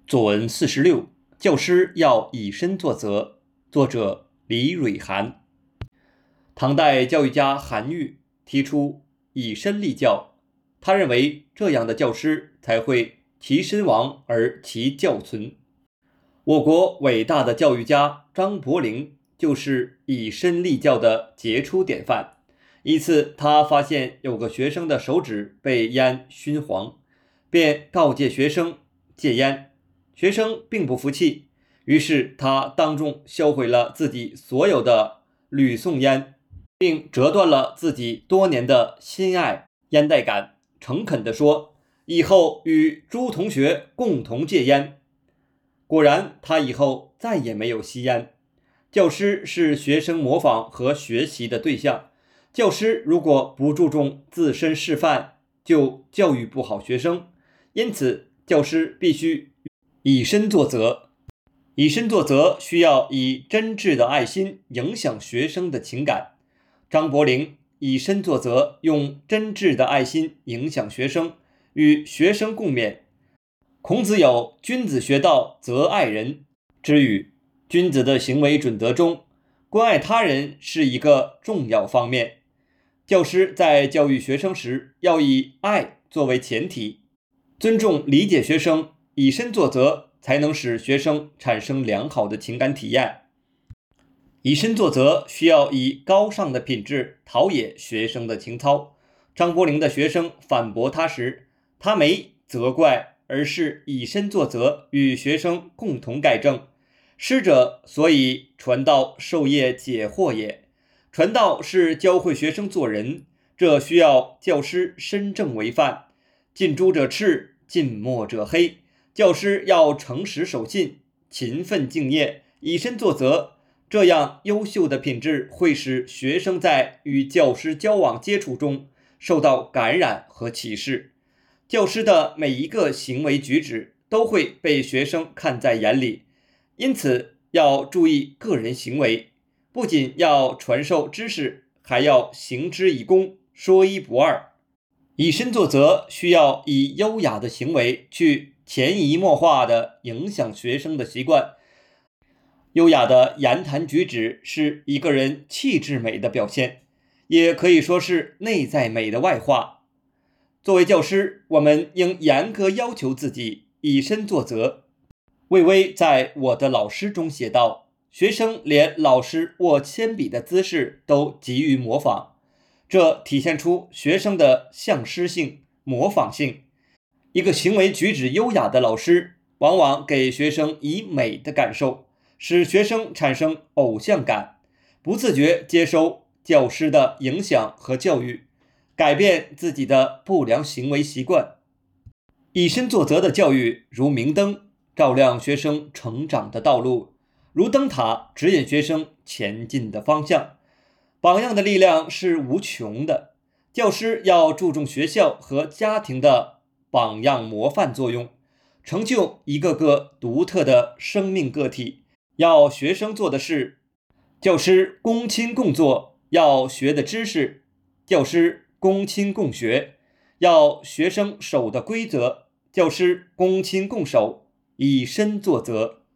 作文46，教师要以身作则。作者李蕊涵。唐代教育家韩愈提出以身立教，他认为这样的教师才会其身亡而其教存。我国伟大的教育家张伯苓就是以身立教的杰出典范。一次，他发现有个学生的手指被烟熏黄，便告诫学生戒烟。学生并不服气，于是他当众销毁了自己所有的吕宋烟，并折断了自己多年的心爱烟袋杆，诚恳地说：“以后与诸同学共同戒烟。”果然，他以后再也没有吸烟。教师是学生模仿和学习的对象，教师如果不注重自身示范，就教育不好学生。因此，教师必须以身作则。以身作则需要以真挚的爱心影响学生的情感。张伯苓以身作则，用真挚的爱心影响学生，与学生共勉。孔子有君子学道，则爱人之语。君子的行为准则中，关爱他人是一个重要方面。教师在教育学生时，要以爱作为前提，尊重理解学生，以身作则，才能使学生产生良好的情感体验。以身作则需要以高尚的品质陶冶学生的情操。张伯苓的学生反驳他时，他没责怪，而是以身作则，与学生共同改正。师者，所以传道授业解惑也。传道是教会学生做人，这需要教师身正为范。近朱者赤，近墨者黑。教师要诚实守信，勤奋敬业，以身作则，这样优秀的品质会使学生在与教师交往接触中受到感染和启示。教师的每一个行为举止都会被学生看在眼里，因此要注意个人行为，不仅要传授知识，还要行之以公，说一不二。以身作则需要以优雅的行为去潜移默化地影响学生的习惯。优雅的言谈举止是一个人气质美的表现，也可以说是内在美的外化。作为教师，我们应严格要求自己，以身作则。魏巍在《我的老师》中写道：“学生连老师握铅笔的姿势都急于模仿，这体现出学生的像师性、模仿性。一个行为举止优雅的老师，往往给学生以美的感受，使学生产生偶像感，不自觉接收教师的影响和教育，改变自己的不良行为习惯。以身作则的教育如明灯，照亮学生成长的道路，如灯塔指引学生前进的方向。榜样的力量是无穷的，教师要注重学校和家庭的榜样模范作用，成就一个个独特的生命个体。要学生做的事，教师公亲共做；要学的知识，教师公亲共学；要学生守的规则，教师公亲共守，以身作则。